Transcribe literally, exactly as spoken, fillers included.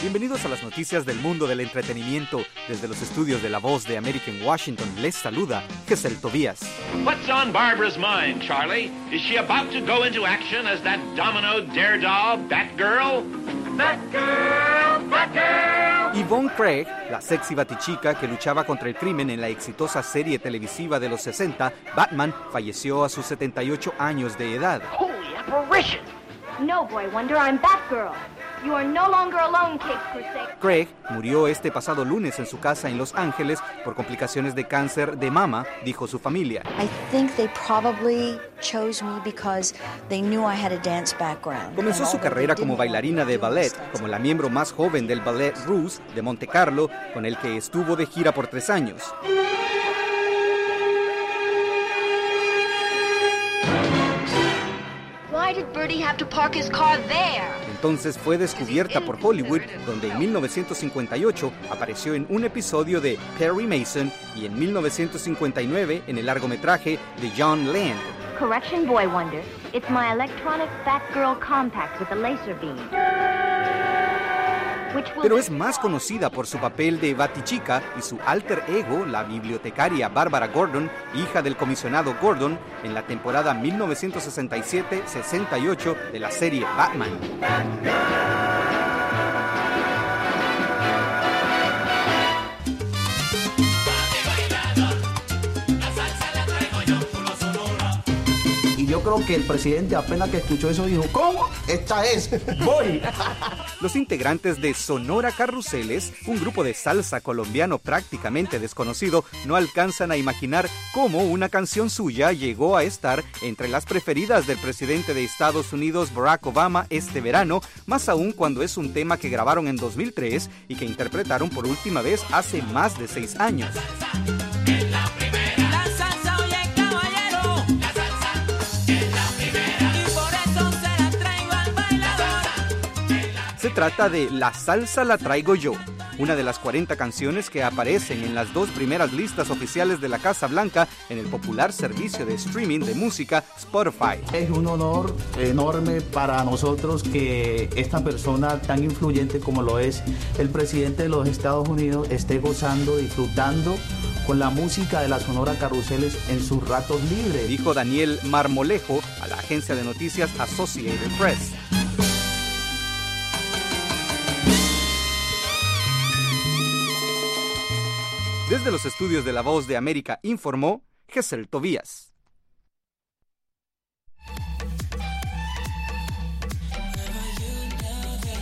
Bienvenidos a las noticias del mundo del entretenimiento. Desde los estudios de La Voz de América en Washington les saluda Gesell Tobías. What's on Barbara's mind, Charlie? Is she about to go into action as that domino daredevil Batgirl? Batgirl, Batgirl. Yvonne Craig, la sexy batichica que luchaba contra el crimen en la exitosa serie televisiva de los sesenta, Batman, falleció a sus setenta y ocho años de edad. Holy apparition! No, Boy Wonder, I'm Batgirl. You are no longer alone, Kate Crusade. Craig murió este pasado lunes en su casa en Los Ángeles por complicaciones de cáncer de mama, dijo su familia. I think they probably chose me because they knew I had a dance background. Comenzó su carrera como bailarina de ballet, como la miembro más joven del Ballet Russe de Monte Carlo, con el que estuvo de gira por tres años. Why did Birdie have to park his car there? Entonces fue descubierta por Hollywood, donde en mil novecientos cincuenta y ocho apareció en un episodio de Perry Mason y en mil novecientos cincuenta y nueve en el largometraje de John Land. Correction, Boy Wonder. It's my electronic Batgirl compact with a laser beam. Pero es más conocida por su papel de Batichica y su alter ego, la bibliotecaria Barbara Gordon, hija del comisionado Gordon, en la temporada mil novecientos sesenta y siete sesenta y ocho de la serie Batman. Yo creo que el presidente apenas que escuchó eso dijo, ¿cómo? Esta es, voy. Los integrantes de Sonora Carruseles, un grupo de salsa colombiano prácticamente desconocido, no alcanzan a imaginar cómo una canción suya llegó a estar entre las preferidas del presidente de Estados Unidos, Barack Obama, este verano, más aún cuando es un tema que grabaron en dos mil tres y que interpretaron por última vez hace más de seis años. Se trata de La Salsa La Traigo Yo, una de las cuarenta canciones que aparecen en las dos primeras listas oficiales de la Casa Blanca en el popular servicio de streaming de música Spotify. Es un honor enorme para nosotros que esta persona tan influyente como lo es el presidente de los Estados Unidos esté gozando, disfrutando con la música de la Sonora Carruseles en sus ratos libres, dijo Daniel Marmolejo a la agencia de noticias Associated Press. Desde los estudios de La Voz de América informó Gesell Tobías.